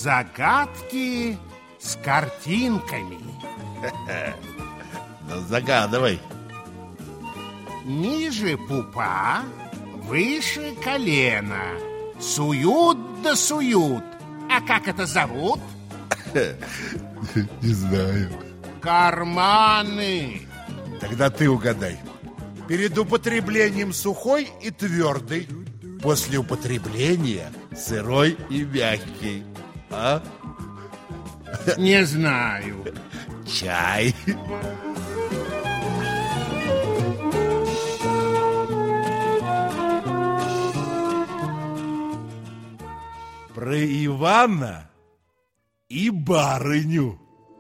Загадки с картинками. Ну, загадывай. Ниже пупа, выше колена. Суют да суют. А как это зовут? Не знаю. Карманы. Тогда ты угадай. Перед употреблением сухой и твердый. После употребления сырой и мягкий. А? Не знаю. Чай. Про Ивана и барыню.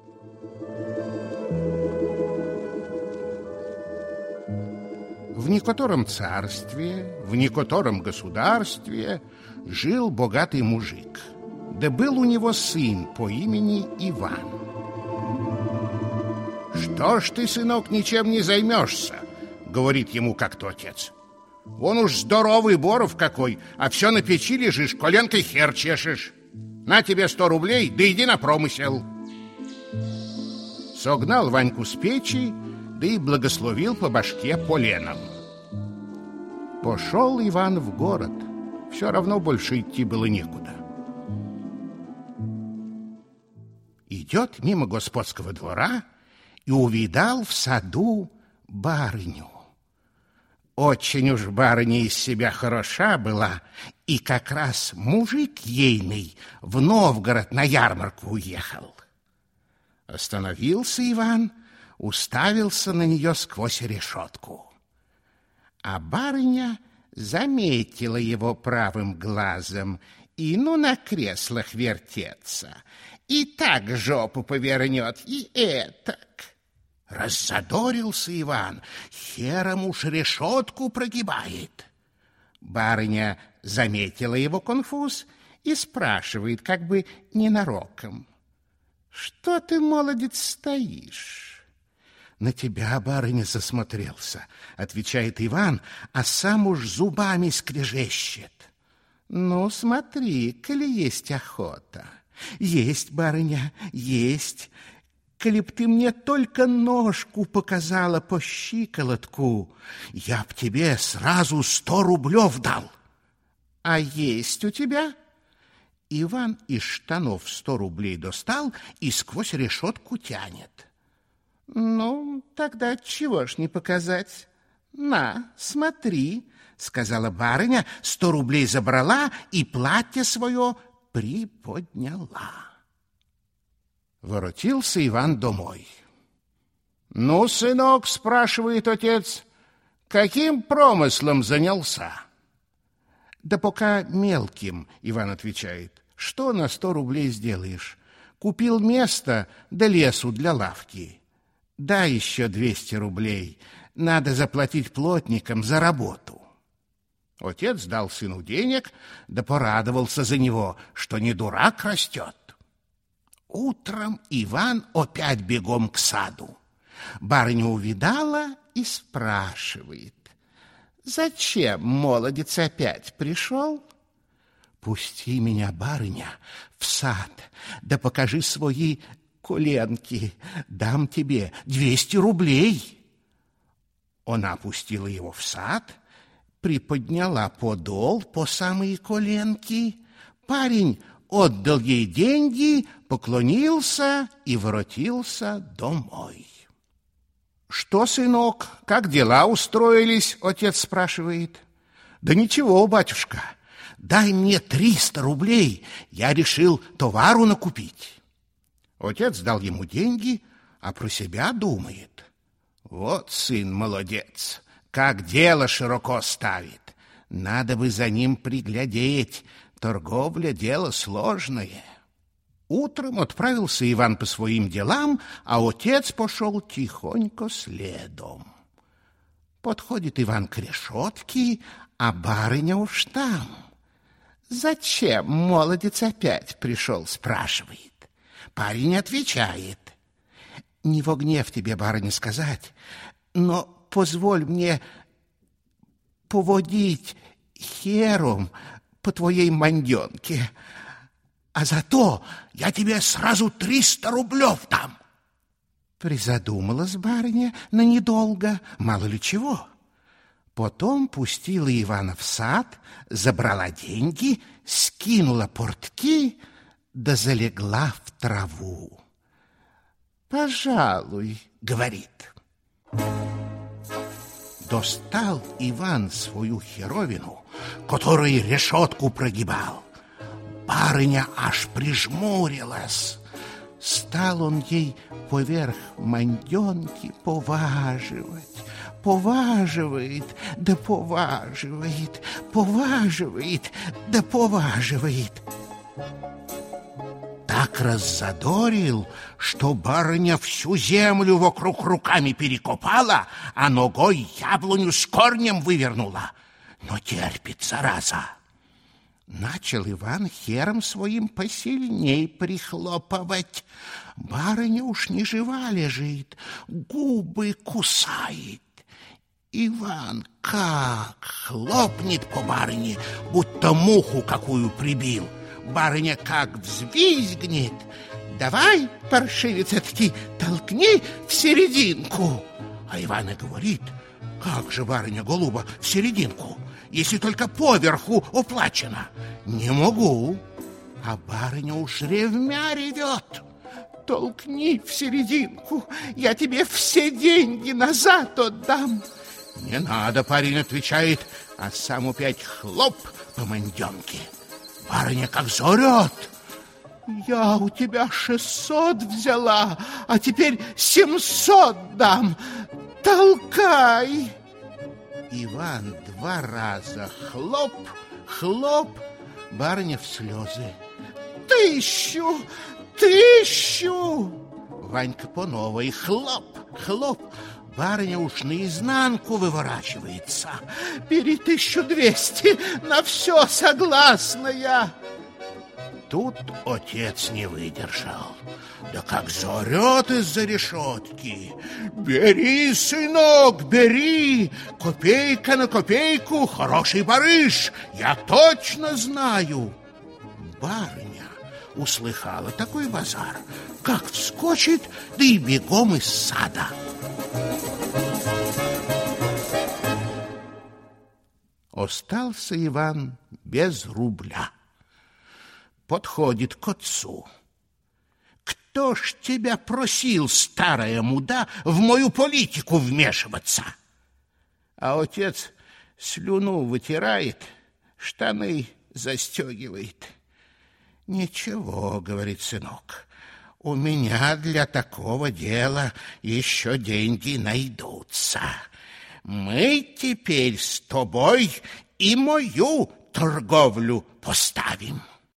В некотором царстве, в некотором государстве жил богатый мужик. Да был у него сын по имени Иван. «Что ж ты, сынок, ничем не займешься?» — говорит ему как-то отец. «Вон уж здоровый боров какой, а все на печи лежишь, коленкой хер чешешь. На тебе 100 рублей, да иди на промысел». Согнал Ваньку с печи, да и благословил по башке поленом. Пошел Иван в город. Все равно больше идти было некуда. Идет мимо господского двора и увидал в саду барыню. Очень уж барыня из себя хороша была, и как раз мужик ейный в Новгород на ярмарку уехал. Остановился Иван, уставился на нее сквозь решетку. А барыня заметила его правым глазом и на креслах вертеться, и так жопу повернет, и этак. Раззадорился Иван, хером уж решетку прогибает. Барыня заметила его конфуз и спрашивает, как бы ненароком: «Что ты, молодец, стоишь?» «На тебя, барыня, засмотрелся», — отвечает Иван, а сам уж зубами скрежещет. «Ну, смотри, коли есть охота». «Есть, барыня, есть. Коли б ты мне только ножку показала по щиколотку, я б тебе сразу 100 рублев дал». «А есть у тебя?» Иван из штанов 100 рублей достал и сквозь решетку тянет. «Ну, тогда чего ж не показать? На, смотри», — сказала барыня, 100 рублей забрала и платье свое приподняла. Воротился Иван домой. «Ну, сынок, — спрашивает отец, — каким промыслом занялся?» «Да пока мелким, — Иван отвечает. — Что на 100 рублей сделаешь? Купил место да лесу для лавки. Дай еще 200 рублей. Надо заплатить плотникам за работу». Отец дал сыну денег, да порадовался за него, что не дурак растет. Утром Иван опять бегом к саду. Барыня увидала и спрашивает: «Зачем, молодец, опять пришел?» «Пусти меня, барыня, в сад, да покажи свои коленки, дам тебе 200 рублей». Она опустила его в сад, приподняла подол по самые коленки. Парень отдал ей деньги, поклонился и воротился домой. «Что, сынок, как дела устроились?» — отец спрашивает. «Да ничего, батюшка, дай мне 300 рублей, я решил товару накупить». Отец дал ему деньги, а про себя думает: «Вот сын молодец, как дело широко ставит. Надо бы за ним приглядеть, торговля — дело сложное». Утром отправился Иван по своим делам, а отец пошел тихонько следом. Подходит Иван к решетке, а барыня уж там. «Зачем, молодец, опять пришел?» — спрашивает. Парень отвечает: «Не во гнев тебе, барыня, сказать, но позволь мне поводить хером по твоей манденке». а зато я тебе сразу 300 рублев дам. Призадумалась барыня на недолго, мало ли чего. Потом пустила Ивана в сад, забрала деньги, скинула портки, да залегла в траву. «Пожалуй, — говорит». Достал Иван свою херовину, которой решетку прогибал. Барыня аж прижмурилась. Стал он ей поверх манденки поваживать. Поваживает, да поваживает, поваживает, да поваживает. Так раззадорил, что барыня всю землю вокруг руками перекопала, а ногой яблоню с корнем вывернула. Но терпит, зараза. Начал Иван хером своим посильней прихлопывать. Барыня уж не жива лежит, губы кусает. Иван как хлопнет по барыне, будто муху какую прибил. Барыня как взвизгнет. «Давай, паршивец этакий, толкни в серединку». А Иван и говорит: «Как же, барыня голуба, в серединку, если только поверху уплачено? Не могу». А барыня уж ревмя ревет: «Толкни в серединку, я тебе все деньги назад отдам». «Не надо», парень отвечает, а сам опять хлоп по манденке. Барыня как заорет: «Я у тебя 600 взяла, а теперь 700 дам. Толкай!» Иван 2 раза хлоп, хлоп, барыня в слезы: «1000! 1000!» Ванька по новой хлоп, хлоп. Барыня уж наизнанку выворачивается: «Бери 1200, на все согласна я». Тут отец не выдержал, да как заорет из-за решетки: «Бери, сынок, бери! Копейка на копейку, хороший барыш, я точно знаю». Барыня услыхала такой базар, как вскочит, да и бегом из сада. Остался Иван без рубля. Подходит к отцу: «Кто ж тебя просил, старая муда, в мою политику вмешиваться?» А отец слюну вытирает, штаны застегивает. «Ничего, — говорит сынок, — у меня для такого дела еще деньги найдутся. Мы теперь с тобой и мою торговлю поставим».